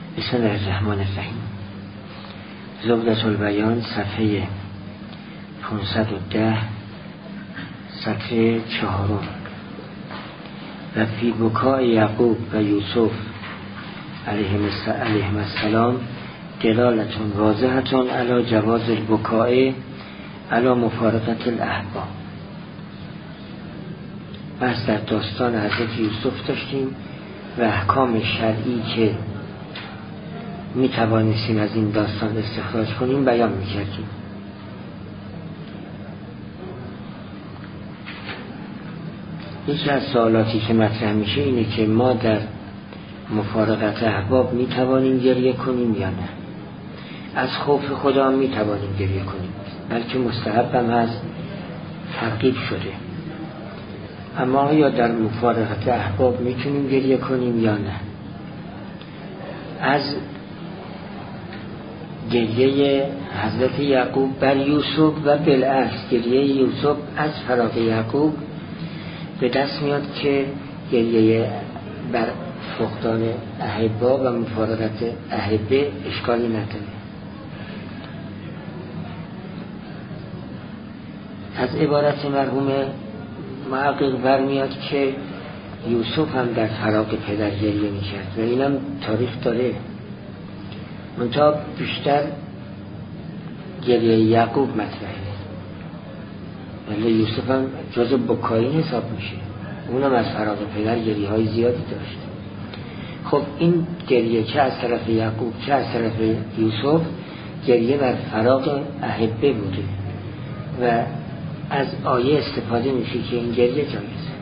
بسم الله الرحمن الرحیم. زبدة البیان صفحه 510 سطر 4. و فی بکاء یعقوب و یوسف علیهم السلام دلالة واضحة علی جواز البکاء علی مفارقة الاحباب. بس در داستان حضرت یوسف داشتیم و احکام شرعی که می توانستیم از این داستان استخراج کنیم بیان می کردیم. یکی از سوالاتی که مطرح میشه اینه که ما در مفارقت احباب می توانیم گریه کنیم یا نه. از خوف خدا هم می توانیم گریه کنیم، بلکه مستحب هم هست، ترغیب شده. اما آیا در مفارقت احباب می تونیم گریه کنیم یا نه؟ از گریه حضرت یعقوب بر یوسف و بالعکس گریه یوسف از فراق یعقوب به دست میاد که گریه بر فقدان احبا و مفارقت احبه اشکالی نداره. از عبارت مرحوم معقل برمیاد که یوسف هم در فراق پدر گریه میکرد و اینم تاریخ داره. منتها بیشتر گریه یعقوب مطرحه، ولی یوسف هم جز بکایی حساب میشه، اونم از فراق پدر گریه های زیادی داشت. خب این گریه چه از طرف یعقوب چه از طرف یوسف گریه بر فراق احبه بوده و از آیه استفاده میشه که این گریه جایزه.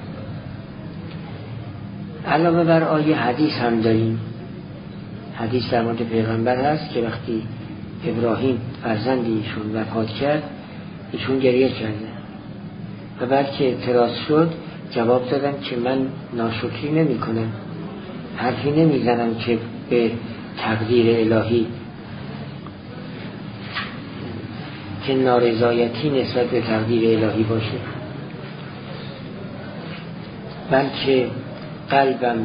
علاوه بر آیه حدیث هم داریم. حدیث در مورد پیغمبر هست که وقتی ابراهیم فرزند ایشون وفات کرد ایشون گریه کرده و بعد که اعتراض شد جواب دادن که من ناشکری نمی کنم، حرفی نمی زنم که به تقدیر الهی که نارضایتی نسبت به تقدیر الهی باشه، بلکه قلبم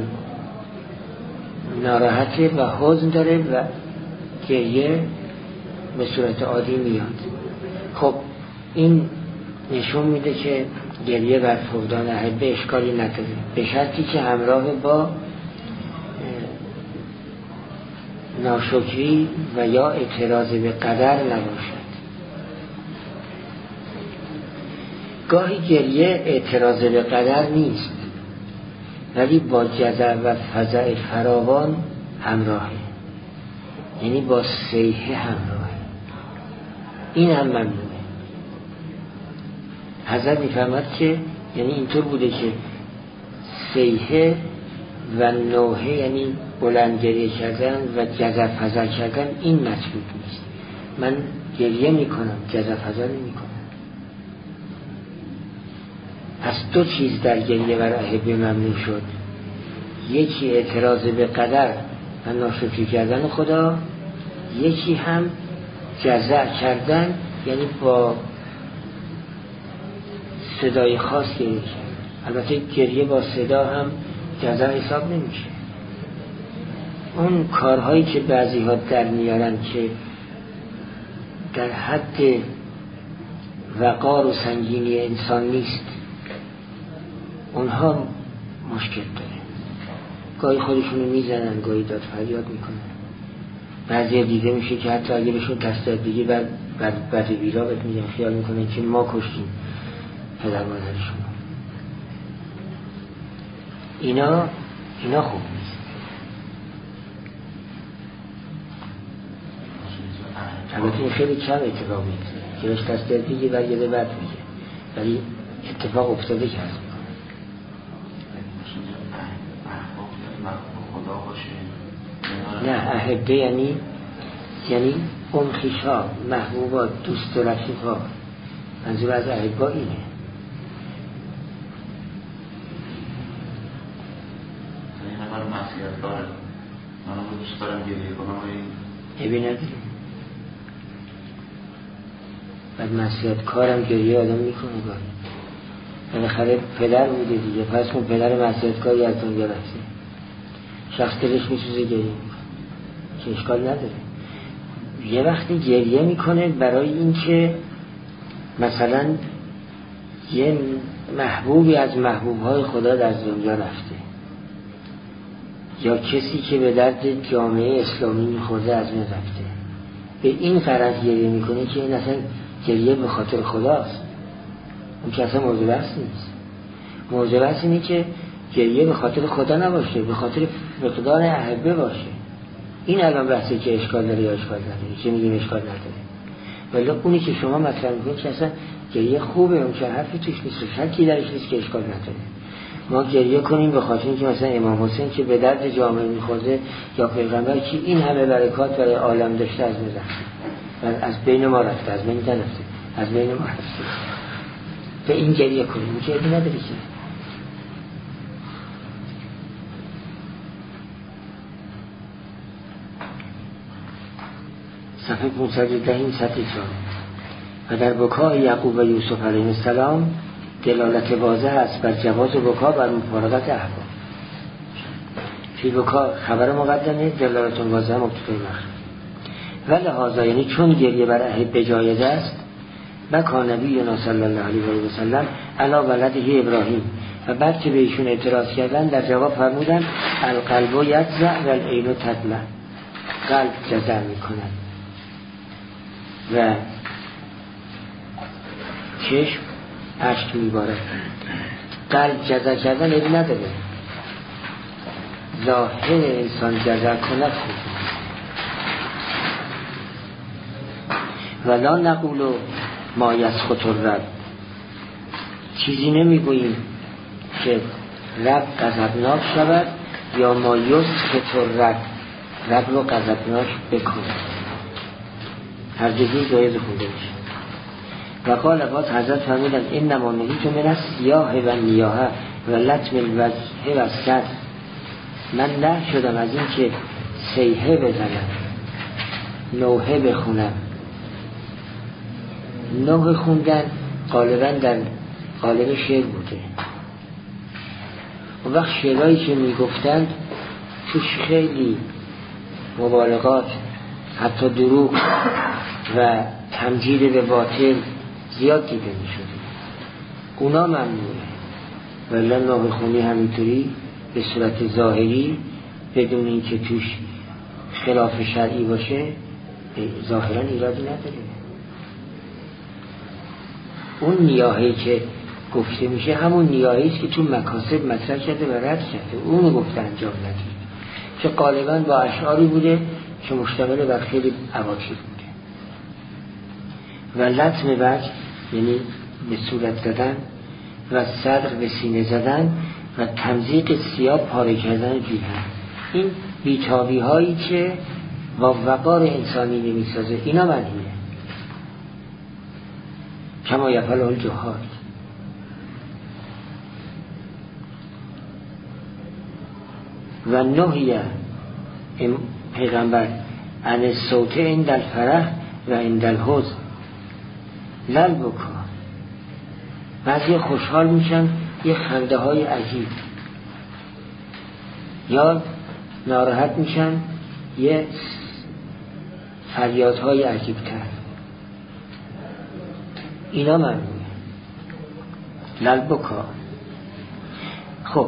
ناراحته و حزن داره و گریه به صورت عادی میاد. خب این نشون میده که گریه بر فقدان احبه اشکالی نداره، به شرطی که همراه با ناشکری و یا اعتراض به قدر نباشد. گاهی گریه اعتراض به قدر نیست ولی با جزع و فزع فراوان همراهه، یعنی با صیحه همراهه. این هم ممنوعه. حضرت میفرماد که یعنی اینطور بوده که صیحه و نوحه یعنی بلند گریه کردن و جزع فزع کردن این مطلوب نیست. من گریه میکنم، جزع فزع نمیکنم. از دو چیز در گریه بر احبه ممنوع شد، یکی اعتراض به قدر و ناشکری کردن خدا، یکی هم جزع کردن یعنی با صدای خاص گریه کردن. البته گریه با صدا هم جزع حساب نمیشه. اون کارهایی که بعضی ها در میارن که در حد وقار و سنگینی انسان نیست، اونها مشکل داره. گاهی خودشونو میزنن، گاهی داد فریاد میکنن. بعضی دیده میشه که حتی اگه بهشون دست داد دیگه بعد بیرا بهت میگن، خیال میکنن که ما کشتیم پدر مادرشون. اینا خوب نیست. البته این خیلی کم اتفاق میفته که بهش دست داد دیگه برگرده بعد میگه، ولی اتفاق افتاده که هست. نه احبه یعنی اون خیشا، محبوبات، دوست و رفیقا. منظور از احبا اینه. این نفر معصیت داره، من دوست دارم گریه کنم عیبی نداره. بعد معصیت کارم گریه آدم میکنه گاهی. بالاخره پدر بوده دیگه، پس اون پدر معصیت کاری از دنیا رفته، شخص دلش میسوزه گریه میکنه. که اشکال نداره. یه وقتی گریه میکنه برای اینکه مثلا یه محبوبی از محبوبهای خدا از دنیا رفته، یا کسی که به درد جامعه اسلامی میخورده از من رفته، به این غرض گریه میکنه که این اصلا گریه به خاطر خداست. اون که اصلا موضوع بحث نیست. موضوع بحث اینه که گریه به خاطر خدا نباشه، به خاطر فقدان احبه باشه. این الان بحثی که اشکال داره یا اشکال نداره، چه میگیم اشکال نداره. ولی اونی که شما مطرح میکنید که اصلا گریه خوبه، اون که حرفی توش نیست، شکی درش نیست که اشکال نداره. ما گریه کنیم به خاطر اینکه مثلا امام حسین که به درد جامعه میخورده، یا پیغمبر که این همه برکات برای عالم داشته از من رفته، از بین ما رفته، از بین نرفته، از بین ما رفته، به این گریه کنیم. گریه نداره که. صفحه 510 این سطح 4. و در بکای یعقوب و یوسف علیه السلام دلالت واضح است بر جواز بکا بر مفارقت احباب. فی بکا خبر مقدمه، دلالت واضح مبتدای مخرج. و لحاظا یعنی چون گریه بر احبه جایز است، بکا نبینا صلی الله علیه و سلم علی ولده ابراهیم. و بعد که به ایشون اعتراض کردن در جواب فرمودن القلب یجزع و العین تدمع. قلب جزع میکنن و چشم اشک میباره. قلب جزع کردن ایدی نداره، ظاهر انسان جزع کند ولا نقول ما یسخط الرب. چیزی نمیگوییم که رب غضبناک شود یا ما یسخط الرب، رب رو غضبناک بکنه. هر جزی جایز خونده میشه. و قال باز حضرت فرمودن انما نهیت من السیاح و نیاحه و لطم الوجه و صدر. من نه شدم از این که سیحه بزنم، نوحه بخونم. نوحه خوندن غالبا در قالب شعر بوده. و وقت شعرهایی که میگفتند توش خیلی مبالغات، حتی دروغ و تمجید به باطل زیاد دیده می شده. اونا ممنوعه. ولی نوحه خونی همینطوری به صورت ظاهری بدون اینکه توش خلاف شرعی باشه ظاهرا ایرادی نداره. اون نیاهی که گفته میشه همون نیاهی است که تو مکاسب مطرح کرده و رد کرده، اونو گفته انجام ندید، که غالبا با اشعاری بوده که مشتمل بر خیلی عواطف بوده. و لطم وجه یعنی به صورت زدن و صدر به سینه زدن و تمزیق ثیاب پاره کردن جیهن. این بیتابی هایی که با وقار انسانی نمیسازه، اینا منیه. کما یفعله الجهال. و نهیه پیغمبر عن الصوت عند الفرح و عند الحزن لل بکا. بعضی خوشحال میشن یه خنده های عجیب، یا ناراحت میشن یه فریادهای عجیب تر. اینا ممنوعه. لل بکا. خب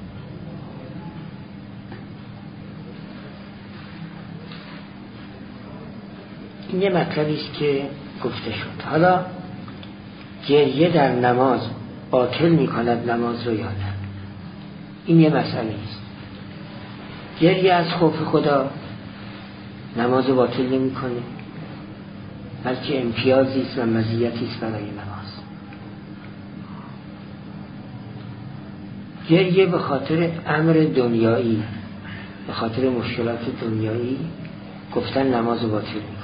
این یه مطلبی است که گفته شد. حالا گریه در نماز باطل میکند نماز رو یا نه؟ این یه مسئله است. گریه از خوف خدا نماز باطل نمیکنه، بلکه امتیازی است و مزیتی است برای نماز. گریه به خاطر امر دنیایی، به خاطر مشکلات دنیایی گفتن نماز باطل میکنه.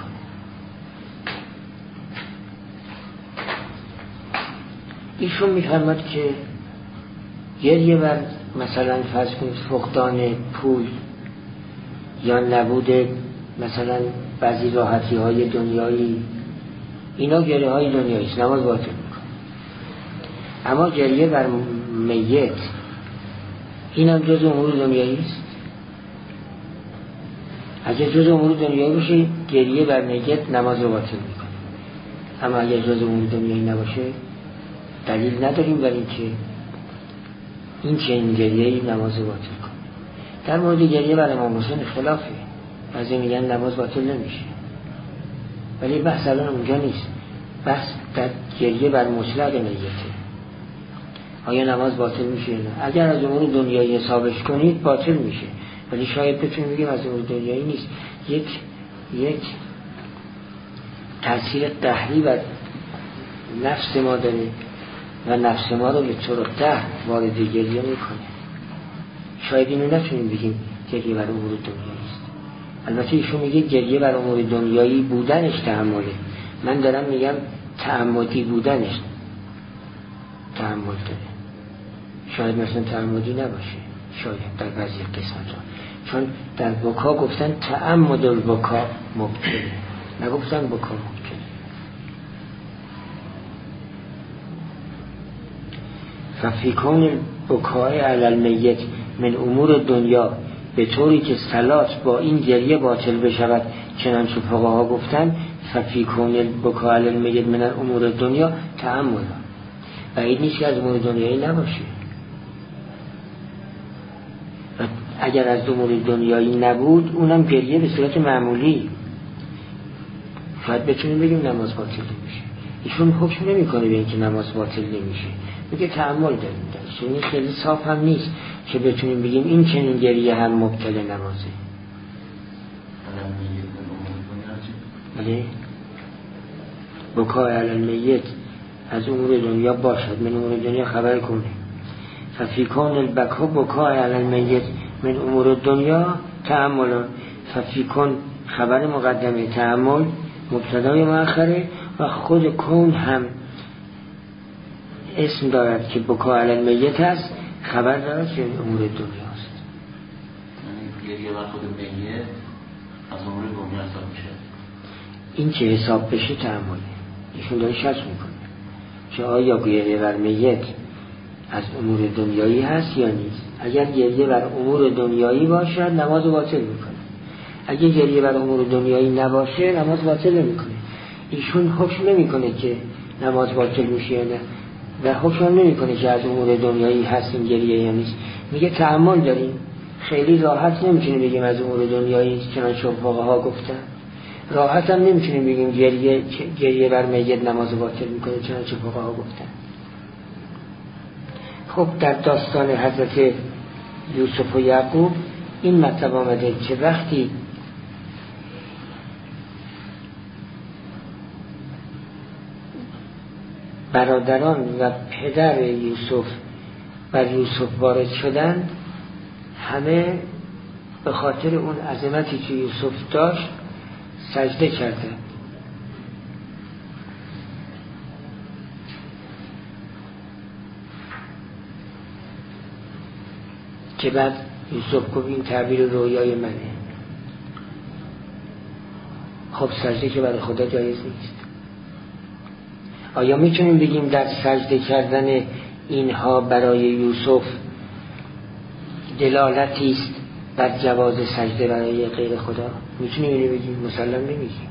ایشون میفرماد که گریه بر مثلا فرض کنید فقدان پول یا نبود مثلا بعضی راحتی های دنیایی، اینا گریه های دنیایی است، نماز باطل میکنه. اما گریه بر میت این هم جز امور دنیایی است. اگه جز امور دنیایی باشه گریه بر میت نماز رو باطل میکنه، اما اگه جز امور دنیایی نباشه دلیل نداریم برای اینکه این چنین گریه‌ای نماز رو باطل کنه. در مورد گریه بر امام حسین خلافه، بعضی میگن نماز باطل نمیشه، ولی بحث الان اونجا نیست، بحث در گریه بر مطلق میته. آیا نماز باطل میشه یا نه؟ اگر از امور دنیایی حسابش کنید باطل میشه، ولی شاید بتونیم بگیم از امور دنیایی نیست. یک تاثیر قهری بر نفس ما داره و نفس ما رو به طور قهر وارد گریه میکنه. شاید اینو نتونیم بگیم گریه بر امور دنیایی است. البته ایشون میگه گریه بر امور دنیایی بودنش تحمله، من دارم میگم تعمدی بودنش تحمل داره. شاید مثلا تعمدی نباشه، شاید در بعضی قسمت ها، چون در بکا گفتن تعمد البکا مبتله، نگفتن بکا مبتله. ففیکون البکای علی المیت من امور دنیا، به طوری که صلات با این گریه باطل بشود، چنانچه فقها گفتن ففیکون البکای علی المیت من امور دنیا تعمد، بعید نیست که از امور دنیایی نباشه. اگر از امور دنیایی نبود اونم گریه به صورت معمولی، شاید بتونیم بگیم نماز باطل نمیشه. ایشون حکم نمیکنه به اینکه نماز باطل نمیشه، میگه تعامل داریم درش. این خیلی صاف هم نیست که بتونیم بگیم این چنین گریه هم مبتل نمازه. بله بکای علی المیت از امور دنیا باشد، من امور دنیا خبر کنه. ففیکون البکا بکای علی المیت من امور دنیا تعامل، ففیکون خبر مقدمه، تعامل مبتدای مؤخره، و خود کون هم اسم دارد که بکا علی المیت است، خبر دارد که امور دنیا است. یعنی گریه بر خود میت از امور دنیا حساب میشه. این که حساب بشه تعامله. ایشون داره شک میکنه که آیا گریه بر میت از امور دنیایی هست یا نیست. اگر گریه بر امور دنیایی باشد نماز باطل میکنه، اگر گریه بر امور دنیایی نباشه نماز باطل نمیکنه. ایشون حکم نمیکنه که نماز باطل میشه یا نه، و حکم نمیکنه که از امور دنیایی هست این گریه یا نیست. میگه تعامل داریم، خیلی راحت نمیتونیم بگیم از امور دنیایی چنانچه فقها گفتن، راحت هم نمیتونیم بگیم گریه بر میت نماز باطل میکنه چنانچه فقها گفتن. خب در داستان حضرت یوسف و یعقوب این مطلب آمده که وقتی برادران و پدر یوسف بر یوسف وارد شدند، همه به خاطر اون عظمتی که یوسف داشت سجده کردند. که بعد یوسف گفت این تعبیر رویای منه. خب سجده که برای خدا جایز نیست. آیا میتونیم بگیم در سجده کردن اینها برای یوسف دلالتی است بر جواز سجده برای غیر خدا؟ میتونیم اینو بگیم؟ مسلم نمیگیم.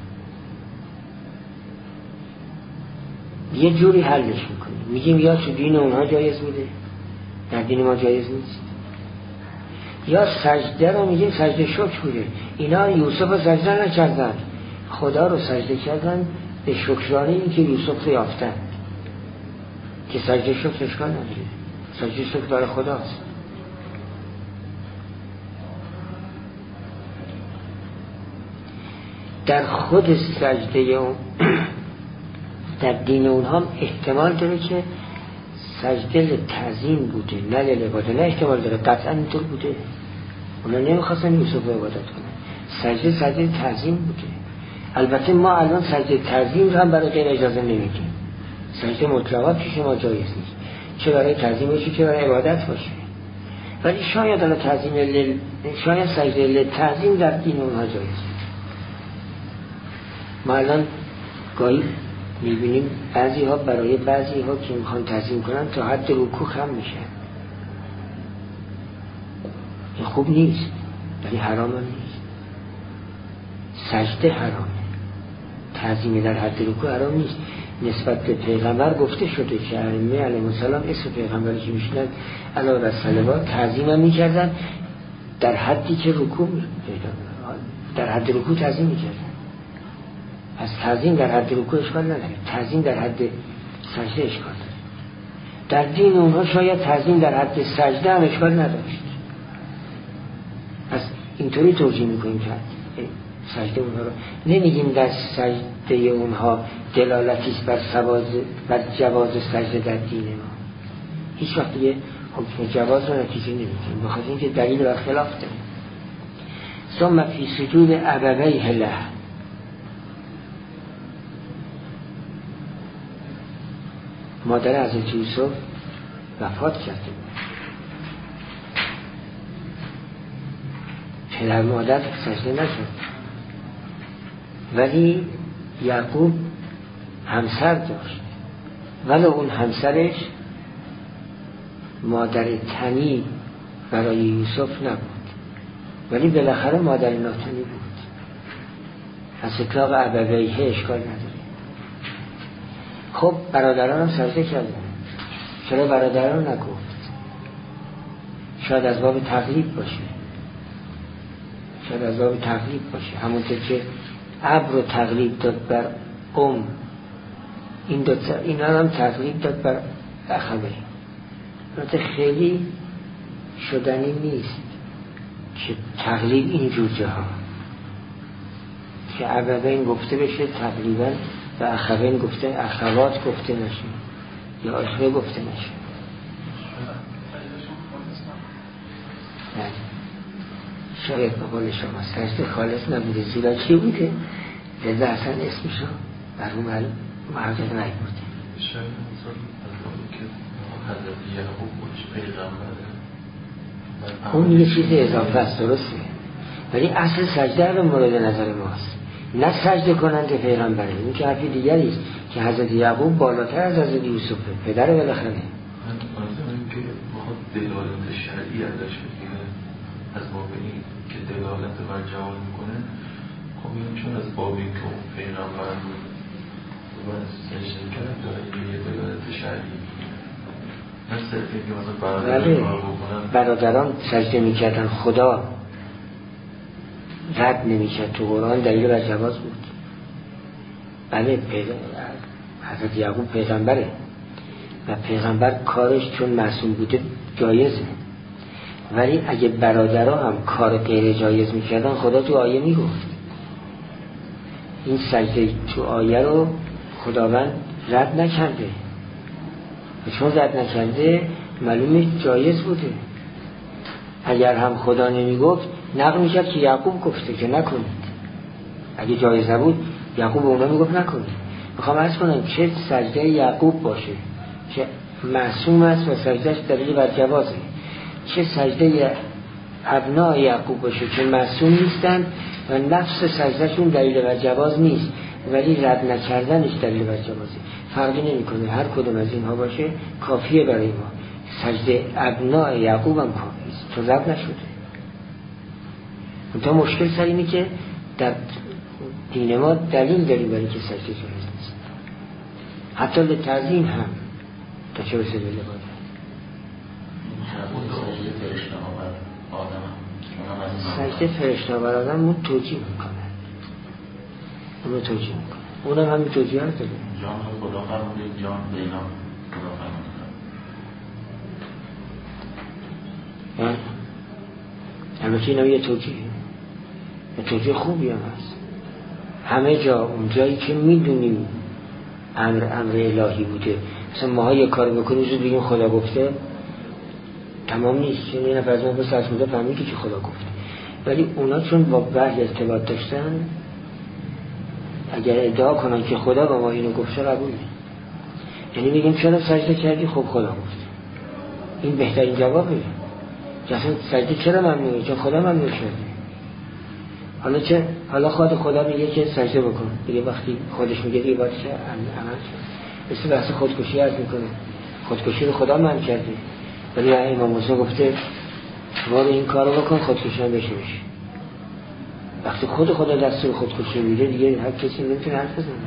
یه جوری حلش میکنیم، میگیم یا تو دین اونها جایز بوده در دین ما جایز نیست، یا سجده رو میگیم سجده شکر بوده، اینا یوسف رو سجده نکردن، خدا رو سجده کردن به شکرانه این که یوسف رو یافتن، که سجده شکر اشکال نداره، سجده شکر برای خداست. در خود سجده اون در دین اونها احتمال داره که سجده لتعظیم بوده نه لعباده، نه احتمال داره، قطعا اینطور بوده. اونا نمیخواستن یوسف رو عبادت کنن، سجده تعظیم بوده. البته ما الان سجده تعظیم رو هم برای غیر اجازه نمیدیم، سجده مطلقا پیش ما جایز نیست، چه برای تعظیم باشه چه برای عبادت باشه. ولی شاید الان شاید سجده لتعظیم در دین اونها جایز. ما الان گاهی میبینیم بعضی ها برای بعضی ها که میخوان تعظیم کنن تا حد رکوع خم میشن. این خوب نیست ولی حرام هم نیست. سجده حرامه، تعظیم در حد رکوع حرام نیست. نسبت به پیغمبر گفته شده که ائمه علیهم السلام اسم پیغمبری که میشنن علاوه بر صلوات تعظیم هم میکردن در حدی که رکوع در حد رکوع تعظیم میکردن. از تعظیم در حد رکوع اشکال نداره، تعظیم در حد سجده اشکال داره. در دین اونها شاید تعظیم در حد سجده هم اشکال نداشت. از اینطوری توجیه میکنیم که سجده اونها رو نمیگیم در سجده اونها دلالتی است بر جواز سجده در دین ما. هیچ وقت دیگه حکم جواز رو نتیجه نمیگیم، بخاطر اینکه دلیل بر خلاف داریم. ثم فی سجود ابویه له، مادر حضرت یوسف وفات کرده، پدر مادر سجده نکرد، ولی یعقوب همسر داشت، ولی اون همسرش مادر تنی برای یوسف نبود، ولی بالاخره مادر ناتنی بود. از اطلاق ابویه اشکال نداره. خب برادران هم سجده کردن، چرا برادران نگفت؟ شاید از باب تقلیب باشه، شاید از باب تقلیب باشه، همونطور که اب رو تقلیب داد بر اینا هم تقلیب داد بر اخوه. البته خیلی شدنی نیست که تقلیب اینجور جاها که ابوین گفته بشه تقریبا و اخوین گفته، اخوات گفته نشه یا اخوه گفته نشه. شاید به قول شما سجده خالص نبوده، زیرا چی بوده؟ رضا حسن اسمشو بر اون محقق نبوده. شاید مثلا که حضرت یعقوب بودش پیغمبره، اون یه چیز اضافه است، درسته، ولی اصل سجده رو مورد نظر ماست، نه سجده کننده پیغمبره. این که حرفی دیگری است که حضرت یعقوب بالاتر از حضرت یوسفه، پدر بالاخره. من این که بخواد دلالت شرعی ازش بگیره از باب این که دلالت بر جواز میکنه، خب این چون از باب این که اون پیغمبر بود و سجده کرد داره یه دلالت شرعی نه صرف این که مثلا برادران سجده میکردن، خدا رد نمیکرد تو قرآن، دلیل بر جواز بود. بله حضرت یعقوب پیغمبره و پیغمبر کارش چون معصوم بوده جایزه، ولی اگه برادرها هم کار غیر جایز میکردن خدا تو آیه میگفت. این سجده تو آیه رو خداوند رد نکرده، چون رد نکرده معلومه جایز بوده. اگر هم خدا نمیگفت نقل میکرد که یعقوب گفته که نکنید. اگه جایز نبود یعقوب اونا میگفت نکنید. میخوام عرض کنم چه سجده یعقوب باشه که معصوم است و سجدهش دلیل بر جوازه، چه سجده ابناء یعقوب باشه که معصوم نیستن و نفس سجدهشون دلیل بر جواز نیست ولی رد نکردنش دلیل بر جوازه. فرقی نمیکنه، هر کدوم از اینها باشه کافیه برای ما. سجده ابناء یعقوب هم کافیه است، تو رد نشده. منتها مشکل سر اینه که در دین ما دلیل داریم برای که سجده جایز نیست، حتی لتعظیم هم تا چه رسه به لباده. سجده فرشته‌آور آدم اون توجیه میکنه، اونو توجیه میکنه، اونم همین توجیه ها داره. جان خدا فرموده، جان بینا خدا فرموده. البته این هم یه توجیه خوبی هم هست. همه جا اون جایی که میدونیم امر الهی بوده، مثلا ماها یه کار بکنیم زود بگیم خدا گفته، تمام نیست، چون یه نفر از ما بس از میده فهمیده که خدا گفته، ولی اونا چون با وحی ارتباط داشتن اگر ادعا کنن که خدا با ما اینو گفته قبول نیست. یعنی میگیم چرا سجده کردی؟ خب خدا گفته. این بهترین جوابه. اصلا سجده چرا ممنوعه؟ چون خدا ممنوع شده. حالا خدا میگه که سجده بکن، دیگه وقتی خودش میگه دیگه باید چه عمل شد. مثل بحث خودکشی عرض میکنه، خودکشی رو خدا منع کرده، ولی امام موسی گفته برو این کارو بکن خودکشی هم بشه. وقتی خدا دستور خودکشی میده دیگه هر کسی نمیتونه حرف بزنه.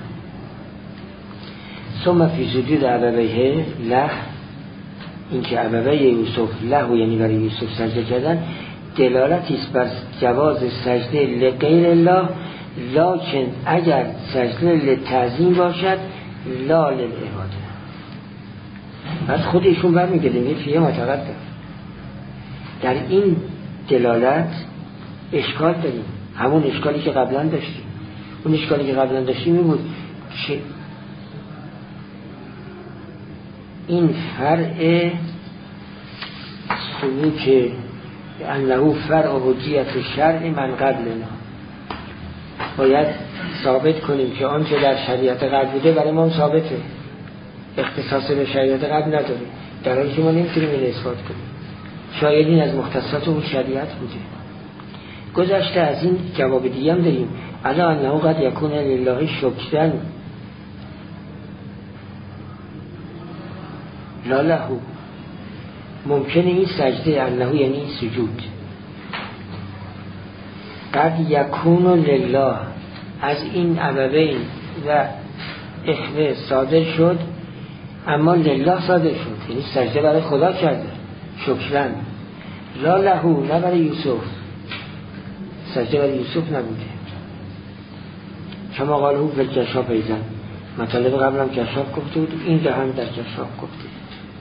ثم فی سجود ابویه له، این که ابوی یوسف له یعنی برای یوسف سجده کردن، دلالتی است بر جواز سجده لغیر الله، لکن اگر سجده لتعظیم باشد لا للعباده. بعد خودشون برمیگردیم یه فیه متقدم. در این دلالت اشکال داریم، همون اشکالی که قبلا داشتیم. اون اشکالی که قبلا داشتیم این بود که این فرع سلوک انه فرع حجیت شرع من قبلنا، باید ثابت کنیم که آنچه در شریعت قبل بوده برای ما ثابته، اختصاص به شریعت قبل نداره، در حالی که ما نمیتونیم این اثبات کنیم، شاید این از مختصات اون شریعت بوده. گذشته از این جواب دیگه هم داریم، الا انه قد یکون لله شکرا لا له، ممکنه این سجده انه یعنی سجود قد یکون لله از این ابوین و اخوه صادر شد، اما لله صادر شد، یعنی سجده برای خدا کرده شکرا، لا له نه برای یوسف، سجده برای یوسف نبوده. کما قاله فی الکشاف ایضا، مطالب قبل هم کشاف گفته بود، این ده هم در کشاف گفته.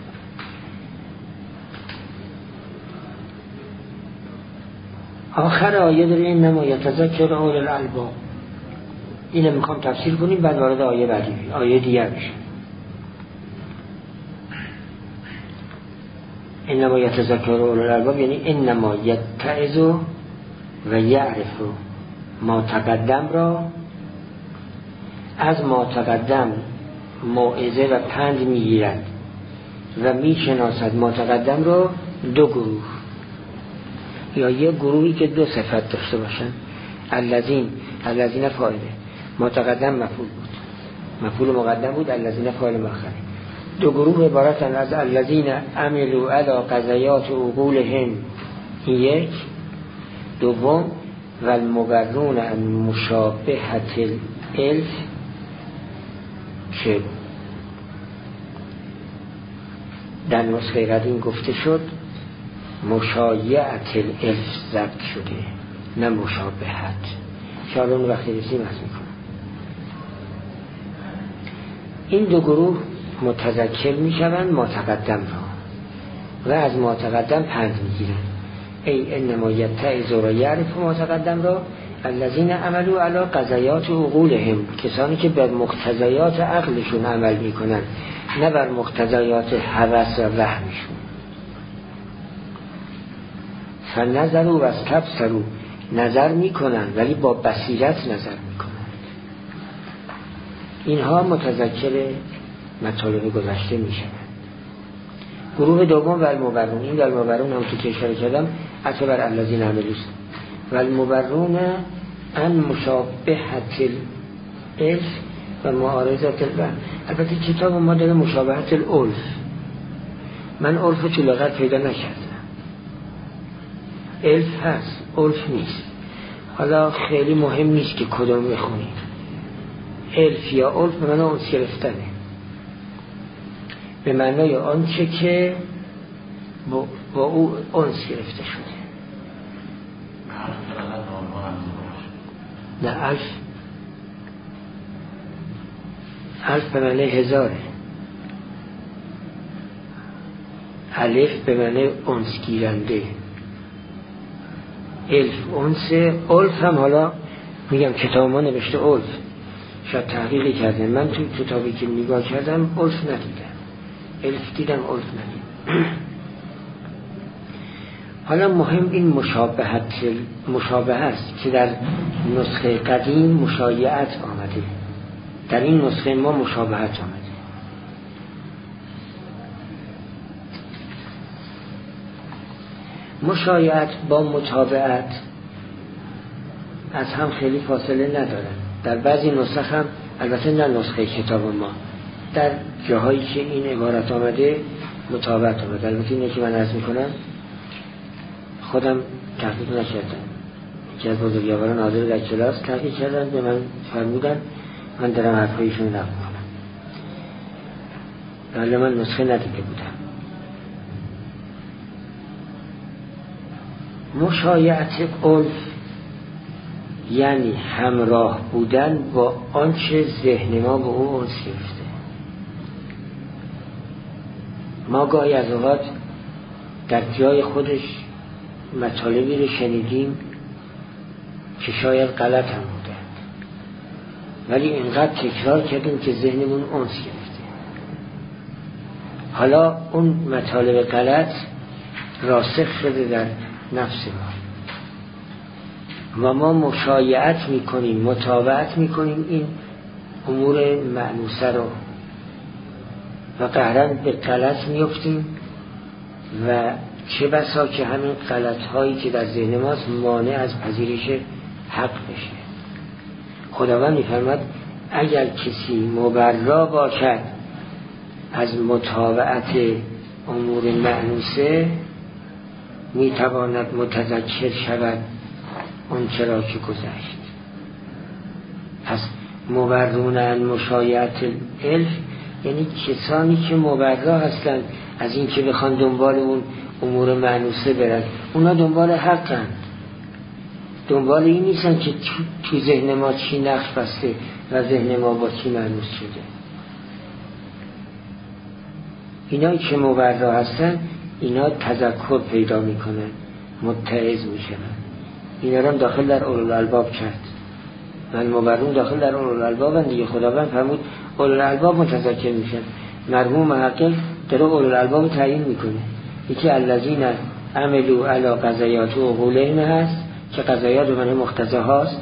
آخر آیه داره انما یتذکر اولو الالباب، اینو میخوام تفسیر کنیم بعد وارد آیه بعدی آیه دیگر بشیم. انما یتذکر اولو الالباب یعنی انما یتعظ و یعرف ما تقدم را، از ما تقدم موعظه و پند میگیرد و میشناسد ما تقدم را دو گروه، یا یه گروهی که دو صفت داشته باشن. الذین فاعله، ما تقدم مفعول بود، مفعول مقدم بود، الذین فاعل مؤخر. دو گروه عبارتن از الذین عملوا علی قضیات عقولهم، این یک. دوم و المبرون عن مشابهت الالف، که در نسخه قدیم گفته شد مشایعت الالف ضبط شده نه مشابهت، شاید اون وقتی رسیم از میکنم. این دو گروه متذکر میشوند ما تقدم را و از ما تقدم پند میگیرن. ای انما یتعظ و یعرف ما تقدم را الذین عملوا علی قضیات عقولهم، کسانی که بر مقتضیات عقلشون عمل میکنن نه بر مقتضیات هوس و وهمشون. فنظروا و استبصروا، نظر میکنن ولی با بصیرت نظر میکنن. اینها متذکر مطالب گذشته میشن. گروه دوم و المبرون، این و المبرون هم که اشاره کردم عطف بر الذین عملوا و المبرون عن مشابهت الالف و معارضت الوهم. البته کتاب ما داره مشابهت الالف، من الف تو لغت پیدا نکردم. الف هست، الف نیست. حالا خیلی مهم نیست که کدوم بخونیم، الف یا الف به معنی انس گرفتنه، به معنای آنچه که با او انس گرفته شده. نه، الف به معنی هزاره، الف به معنی انس گیرنده، الف انسه. الف هم حالا میگم کتاب ما نوشته الف، شاید تحقیقی کردم، من تو کتابی که نگاه کردم الف ندیدم، الف دیدم الف ندیدم. حالا مهم این مشابه است که در نسخه قدیم مشایعت آمده، در این نسخه ما مشابهت آمده. مشایعت با متابعت از هم خیلی فاصله ندارن. در بعضی نسخ هم، البته نه نسخه کتاب ما، در جاهایی که این عبارت آمده متابعت آمده. البته اینه که من عرض میکنم خودم تحقیق نکردم، که از بزرگواران حاضر در کلاس تحقیق کردن، به من فرمودن من دارم حرفایشون نقل کنم. ولی من نسخه ندیده بودم. مشایعت عرف یعنی همراه بودن با آنچه ذهن ما به اون انس گرفته. ما گاهی از اوقات در جای خودش مطالبی رو شنیدیم که شاید غلط هم بوده، ولی اینقدر تکرار کردیم که ذهنمون انس گرفته. حالا اون مطالب غلط راسخ شده در نفس ما و ما مشایعت میکنیم، متابعت میکنیم این امور مأنوسه رو و قهرن به غلط میفتیم و چه بسا که همین غلط هایی که در ذهن ماست مانع از پذیرش حق بشه. خداوند میفرماد اگر کسی مبرا باشد از متابعت امور مأنوسه میتواند متذکر شود اون چرا که گذشت. پس مبرون عن مشایعت الف یعنی کسانی که مبرا هستند از این که بخوان دنبال اون امور مأنوسه برن. اونا دنبال حقن، دنبال این نیستن که تو ذهن ما چی نقش بسته و ذهن ما با چی مأنوس شده. اینایی که مبرا هستن اینا تذکر پیدا میکنن، متعظ میشن. اینا رو داخل در اولوالالباب کرد. من مبرون داخل در اولوالالباب دیگه. خداوند فرمود اولوالالباب متذکر میشن. مرحوم محقق داره اولوالالباب تعیین میکنه. یکی الذین عملوا علی قضایات و عقولهم هست که قضایات به معنی مقتضا هاست.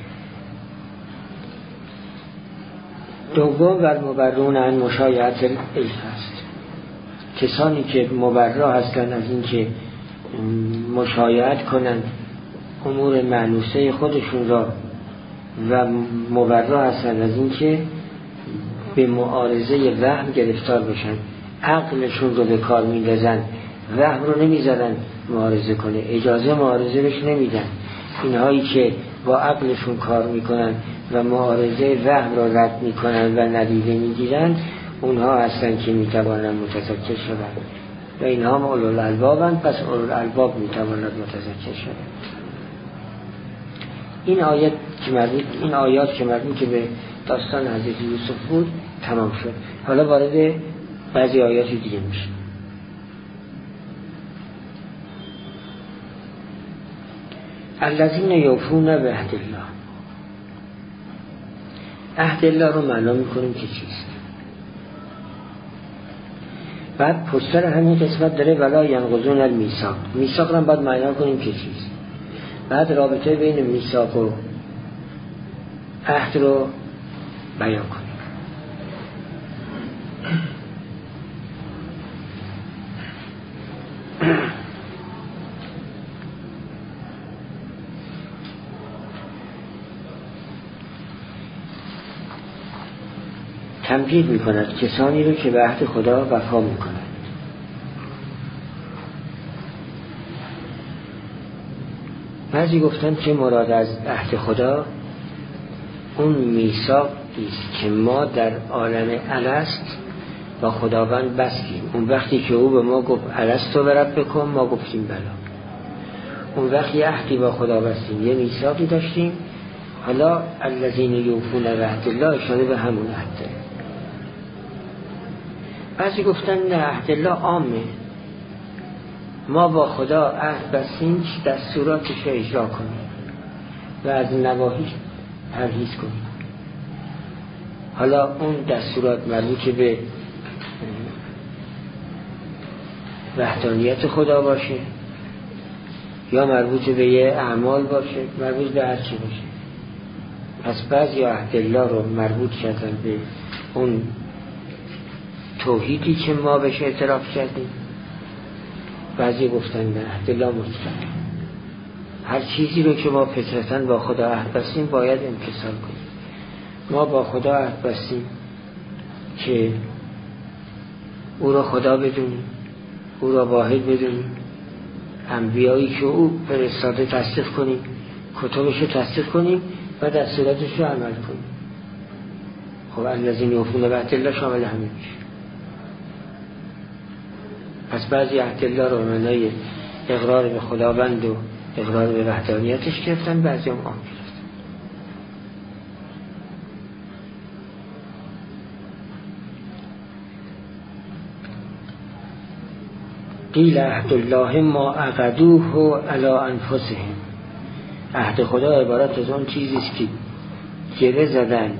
دوم بر مبرون عن مشایعت الف هست، کسانی که مبرا هستن از این که مشایعت کنن امور مأنوسه خودشون را و مبرا هستن از این که به معارضه وهم گرفتار بشن، عقلشون رو به کار می‌ندازن، وهم رو نمیذارن معارضه کنه، اجازه معارضه بهش نمیدن. اینهایی که با عقلشون کار میکنن و معارضه وهم رو رد میکنن و ندیده میگیرن، اونها هستن که میتوانن متذکر شدن و اینها هم اولوالالبابن. پس اولوالالباب میتوانن متذکر شدن. این آیات که مربوط به داستان حضرت یوسف بود تمام شد. حالا وارد بعضی آیات دیگه میشه. الذین یوفون بعهد الله. عهد الله رو معنا میکنیم که چیست. بعد پشتر همین قسمت داره ولا ینقضون المیثاق. میثاق رو باید معنا کنیم که چیست. بعد رابطه بین میثاق و عهد رو بیان کنیم. تمجید میکند کسانی رو که به عهد خدا وفا میکنند. بعضی گفتن که مراد از عهد خدا اون میثاق است که ما در عالم الست با خداوند بستیم. اون وقتی که او به ما گفت الستو بربکم، ما گفتیم بلا. اون وقتی عهدی با خدا بستیم، یه میثاقی داشتیم. حالا الذین یوفون بعهد الله اشاره به همون عهده. بعضی گفتن نه، عهد الله عامه، ما با خدا عهد بستیم که دستوراتش رو اجرا کنیم و از نواهی پرهیز کنیم. حالا اون دستورات مربوط به وحدانیت خدا باشه یا مربوط به یه اعمال باشه، مربوط به هر چی باشه. پس بعضی عهد الله رو مربوط کردن به اون توحیدی که ما بهش اعتراف کردیم. بعضی گفتن نه، عهد الله مطلق، هر چیزی رو که ما فطرتاً با خدا عهد بستیم باید امتثال کنیم. ما با خدا عهد بستیم که او را خدا بدونیم، او را واحد بدونیم، انبیایی که او فرستاده تصدیق کنیم کتبش رو تصدیق کنیم و دستوراتش رو عمل کنیم. خب الذین یوفون بعهد الله شامل همه میشه. پس بعضی عهد الله رو معنای اقرار به خداوند و اقرار به وحدانیتش گرفتن، بعضی هم عام گرفتن. قیل عهد الله ما عقدوه علی انفسهم. عهد خدا عبارت از اون چیزی است که گره زدند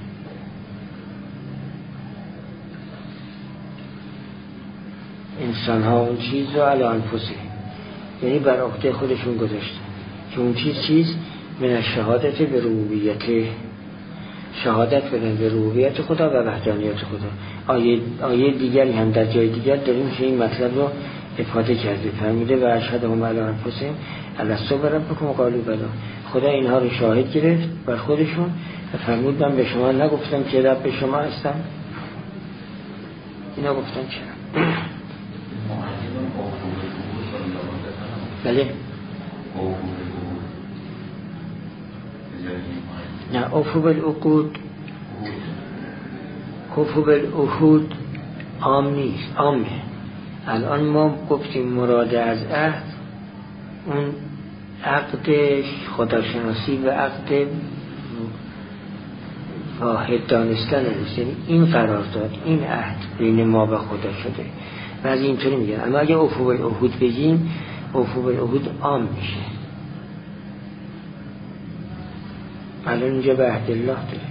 انسان ها اون چیز رو علی انفسهم، یعنی بر عهده خودشون گذاشتن که اون چیز من الشهادت به ربوبیت، شهادت بدن به ربوبیت خدا و وحدانیت خدا. آیه دیگری هم در جای دیگر داریم که این مطلب رو افاده کرده، فرموده و اشهدهم علی انفسهم الستو بربکم قالوا بلی. خدا اینها رو شاهد گرفت بر خودشون و فرمود من به شما نگفتم که رب شما هستم؟ اینا گفتن چرا؟ بله نه، اوفو بالعقود، اوفو بالعهود عام نیست، عامه. الان ما گفتیم مراد از عهد اون عقد خداشناسی و عقد واحد دانستن است، یعنی این قرارداد، این عهد بین ما و خدا شده و از اینطوری میگن. اما اگه اوفو بالعهود بگیم، اوفو بالعهود عام میشه. الان اینجا به عهد الله داره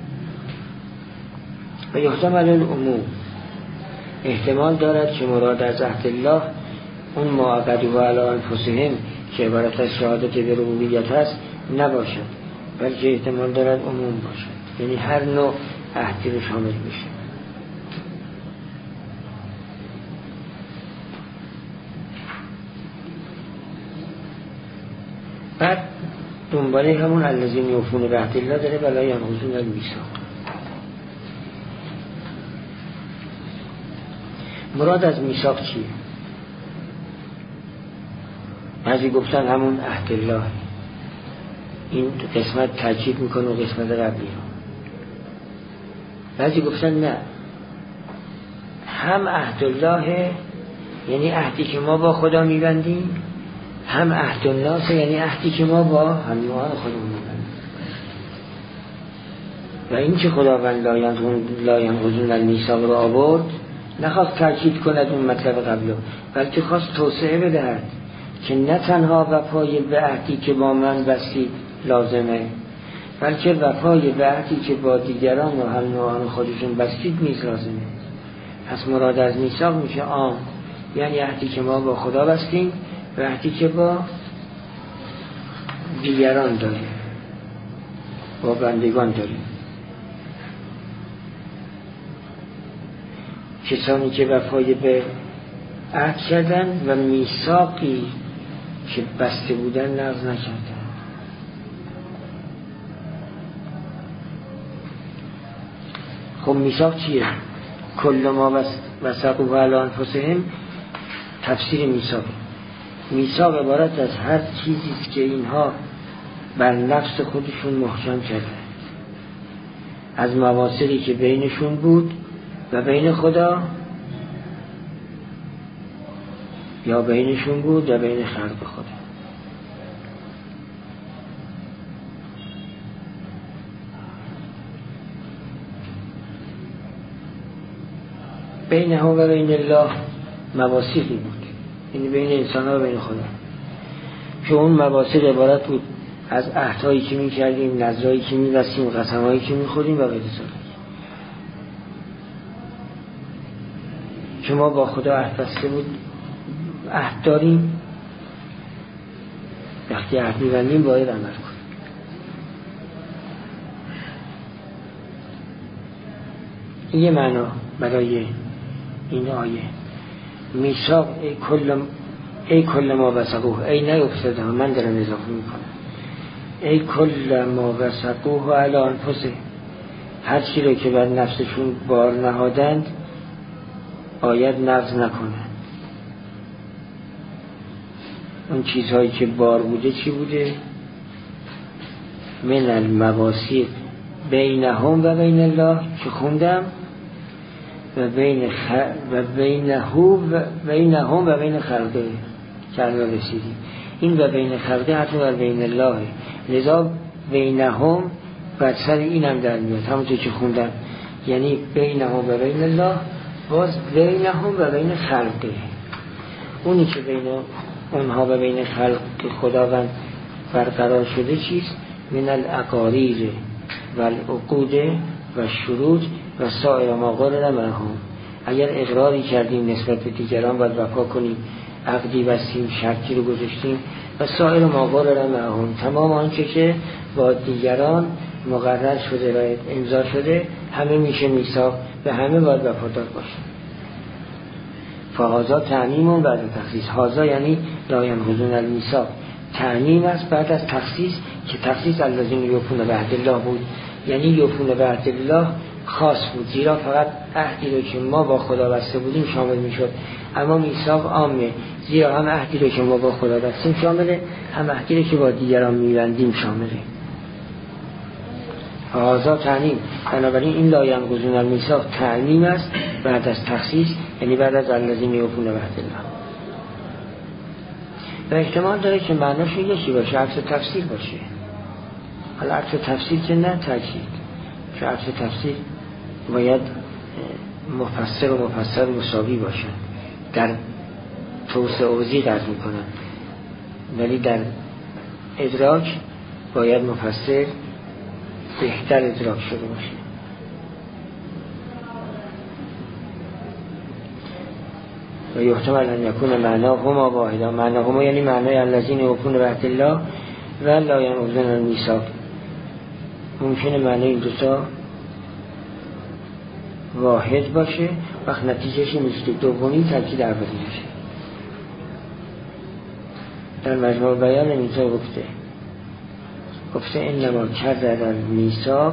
و یحتمل العموم، احتمال دارد که مراد از عهد الله اون ما عقدوه علی انفسهم که عبارت از شهادت به ربوبیت هست نباشد، بلکه احتمال دارد عموم باشد، یعنی هر نوع عهدی رو شامل میشه. بعد دنباله همون الذین یوفون بعهد الله داره ولا ینقضون المیثاق. مراد از میثاق چیه؟ بعضی گفتن همون عهد الله، این قسمت تاکید میکنه و قسمت قبلی رو. بعضی گفتن نه، هم عهد الله یعنی عهدی که ما با خدا میبندیم، هم عهد الناس یعنی عهدی که ما با همراهان خودمون میبندیم. و این که خداوند لا ینقضون المیثاق رو آورد، نخواست تاکید کند اون مطلب قبله، بلکه خواست توسعه بدهد که نه تنها وفای به عهدی که با من بستید لازمه، بلکه وفای به عهدی که با دیگران و هم نوعان خودشون بستید نیز لازمه. پس مراد از میثاق میشه عام، یعنی عهدی که ما با خدا بستیم و عهدی که با دیگران داریم، با بندگان داریم. کسانی که وفای به عهد کردن و میثاقی که بسته بودن نقض نکردن. خب میثاق چیه؟ کل ما وثقوا علی انفسهم، تفسیر میثاق. میثاق عبارت از هر چیزی است که اینها بر نفس خودشون محکم کردن، از مواثقی که بینشون بود و بین خدا یا بینشون بود و بین خلق خدا. بینه و بین الله مواثقی بود، یعنی بین انسان ها و بین خدا، که اون مواثق عبارت بود از عهدهایی که می کردیم، نذرهایی که می بستیم، قسمهایی که می خوریم و غیر ذالک. که ما با خدا عهد بسته بود، عهد داریم، وقتی عهد می‌بندیم باید عمل کنیم. این یه معنا برای این آیه. میثاق ای کل ما وثقوه، ای نیفتاده، من دارم اضافه میکنم، ای کل ما وثقوه علی انفسهم، هر چی رو که بر نفسشون بار نهادند باید نقض نکنند. اون چیزهایی که بار بوده چی بوده؟ من المواثیق بینهم و بین الله که خوندم و بینهم و بین خلقه که الان رسیدیم. این و بین خلقه حتی و بین الله، لذا بینهم بعد سر اینم در میاد همونطور که خوندم، یعنی بینهم و بین الله، باز بینهم و بین خلقه. اونی که بین اونها و بین خلق خداوند برقرار شده چیست؟ من الاقاریر و العقود و شروط و سایر ما قرر معهم. اگر اقراری کردیم نسبت به دیگران باید وفا کنیم، عقدی بستیم، شرطی رو گذاشتیم و سایر ما قرر معهم، تمام آنچه که با دیگران مقرر شده و امضا شده همه میشه میثاق و همه باید وفادار باشن. فهذا تعمیم بعد تخصیص. هذا یعنی لا ینقضون المیثاق، تعمیم است بعد از تخصیص که تخصیص الذین یوفون بعهد الله بود، یعنی یوفون بعهد الله خاص بود، زیرا فقط عهدی رو که ما با خدا بسته بودیم شامل میشد، اما میثاق عامه، زیرا هم عهدی رو که ما با خدا بستیم شامله، هم عهدی رو که با دیگران میبندیم شامله. هذا تعمیم، بنابراین این لا ینقضون المیثاق تعمیم است بعد از تخصیص، یعنی بعد از الذین یوفون بعهد الله. و احتمال داره که معناش یکی باشه، عکس تفسیر باشه. حالا عکس تفسیر که نه تاکید، چون عکس تفسیر باید مفسر و مفسر مساوی باشن، در توسعه و زیغ عرض میکنن، ولی در ادراک باید مفسر بهتر ادراک شده باشه. و یحتمل ان یکون معناهما واحدا، معناهما یعنی معنای الذین یوفون بعهد الله و لا ینقضون المیثاق. ممکنه معنای این دوتا واحد باشه، وقت نتیجهش نیست که دومی تاکید اولی باشه. در مجموع بیان اینجا گفته انما کرد المیثاق،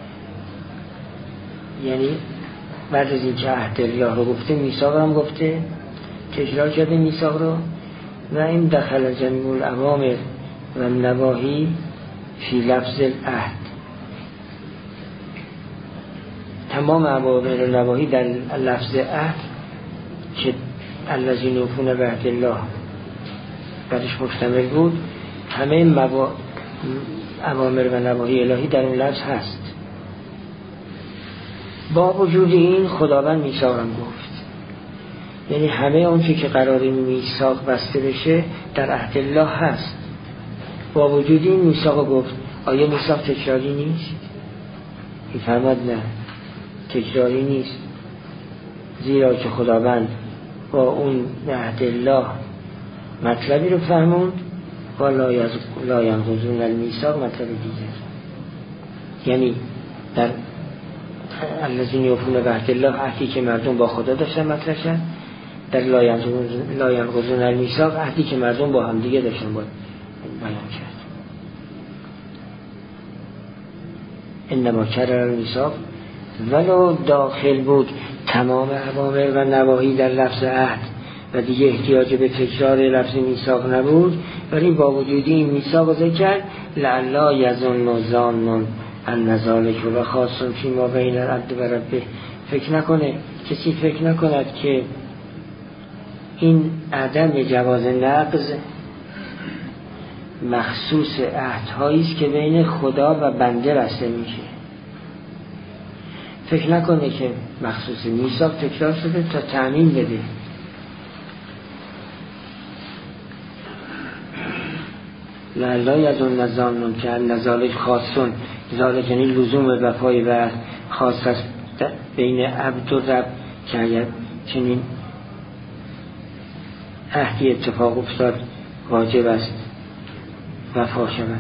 یعنی بعد از این که عهد الله رو گفته میثاق هم گفته، تکرار کرده میثاق رو. و این دخل جمیع الاوامر و النواهی فی لفظ العهد، تمام اوامر و نواهی در لفظ عهد که الذین یوفون بعهد الله برش مشتمل بود، همه اوامر و نواهی الهی در اون لفظ هست. با وجود این خداوند میثاق هم گفت، یعنی همه اون که قراره میثاق بسته بشه در عهد الله هست. با وجود این میثاق گفت. آیا میثاق تکراری نیست؟ میفرماد نه، تکراری نیست، زیرا که خداوند با اون عهد الله مطلبی رو فهموند و لا ینقضون المیثاق مطلب دیگر. یعنی در الذین یوفون بعهد الله عهدی که مردم با خدا داشتن مطرح شد، در لا ینقضون المیثاق عهدی که مردم با هم دیگه داشتن باید بیان کرد. انما کرر المیثاق، ولو داخل بود تمام اوامر و نواهی در لفظ عهد و دیگه احتیاج به تکرار لفظ میثاق نبود، ولی با وجود این میثاق ذکر لعلا یظن ظان ان ذلک و خاص فی ما بین العبد و ربه، کسی فکر نکند که این عدم جواز نقض مخصوص عهدهایی است که بین خدا و بنده بسته میشه. فکر نکنه که مخصوص میثاق تکرار شده تا تعمیم بده. لعلا یظن ظان که ان ذلک خاصون، ذلک یعنی لزوم وفای و خاص است بین عبد و رب، که اگر چنین عهدی اتفاق افتاد واجب است وفا شود.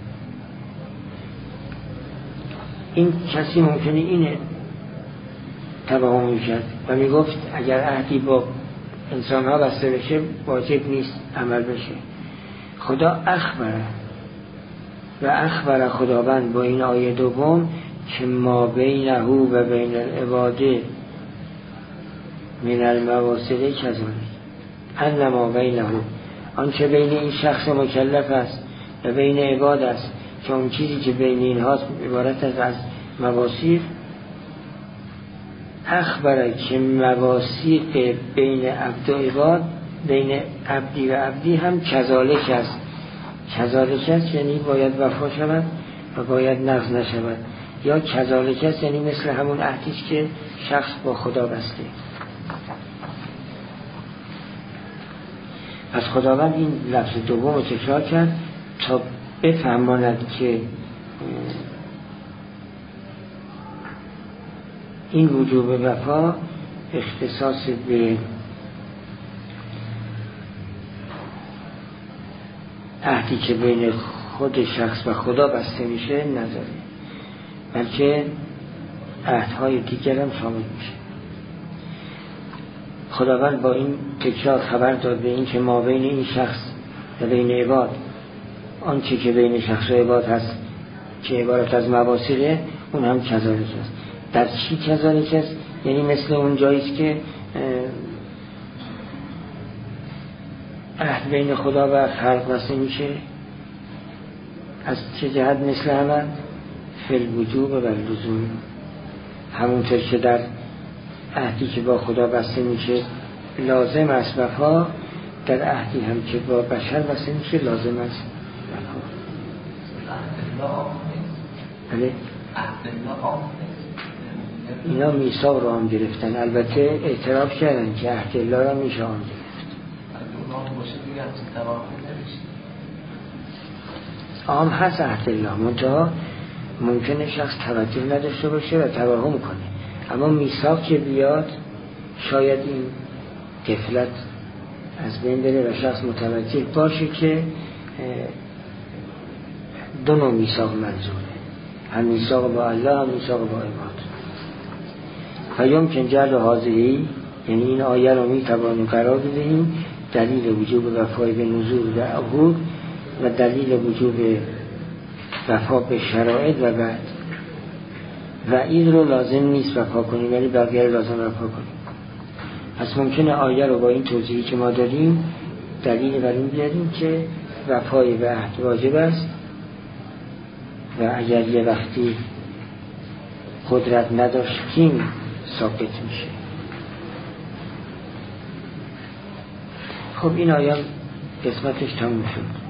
این کسی ممکنه اینه توهم میکرد و میگفت اگر عهدی با انسان ها بسته بشه واجب نیست عمل بشه. خدا اخبر خداوند با این آیه دوم که ما بینه و بین العباده من المواصله کذالک، انما بینه، آنچه بین این شخص مکلف است و بین عباد است که اون چیزی که بین اینهاست عبارت از مواسیق، اخبره که مواسیق بین عبد و عباد، بین عبدی و عبدی هم کذالک است. کذالک است یعنی باید وفا شود و باید نقض نشود، یا کذالک است یعنی مثل همون عهدیست که شخص با خدا بسته. از خداوند این لفظ دوم رو تکرار کرد تا بفهماند که این وجوب وفا اختصاص به عهدی که بین خود شخص و خدا بسته میشه نداره، بلکه عهدهای دیگر هم شامل میشه. خداوند با این تکرار خبر داد به این که ما بین این شخص و بین عباد، آنچه که بین شخص و عباد هست که عبارت از مواسیقه، اون هم کذالک است. در چی کذالک است؟ یعنی مثل اون جاییست که عهد بین خدا و خلق بسته میشه. از چه جهت مثل همه؟ فی الوجوب و اللزوم. همونطور که در عهدی که با خدا بسته میشه لازم است وفا، در عهدی هم که با بشر بسته میشه لازم است وفا. بله؟ اینا میثاق رو هم گرفتن، البته اعتراف کردن که عهد الله را میشه هم گرفت. عام هست عهد الله، منتها ممکنه شخص توجه نداشته باشه و توهم کنه، اما میثاق که بیاد شاید این غفلت از بین بره و شخص متوجه باشه که دو نوع میثاق منظوره، هم میثاق با الله هم میثاق با عباد. فیمکن جعل حاضری، یعنی این آیه رو میتوانیم قرار بدهیم دلیل وجوب وفای به نذور و عهود و دلیل وجوب وفا به شرایط و بعد. و این رو لازم نیست وفا کنیم ولی بقیه رو لازم وفا کنیم. پس ممکنه آیه رو با این توضیحی که ما داریم دلیل بر این بیاریم که وفای به عهد واجب است و اگر یه وقتی قدرت نداشتیم ثابت میشه. خب این آیه قسمتش تموم شد.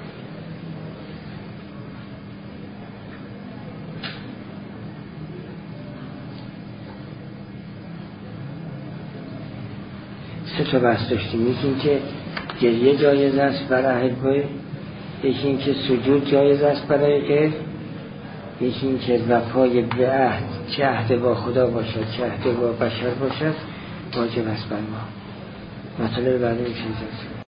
سه تا بحث داشتیم. یکی این که گریه جایز است برای اهل، یکی این که سجود جایز است برای غیر، یکی این که وفای به عهد، چه عهد با خدا باشد چه عهد با بشر باشد، واجب است بر ما. مطلب بعدی میشه.